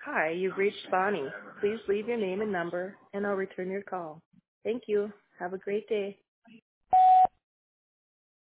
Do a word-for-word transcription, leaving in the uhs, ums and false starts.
Hi, you've reached Bonnie. Please leave your name and number, and I'll return your call. Thank you. Have a great day.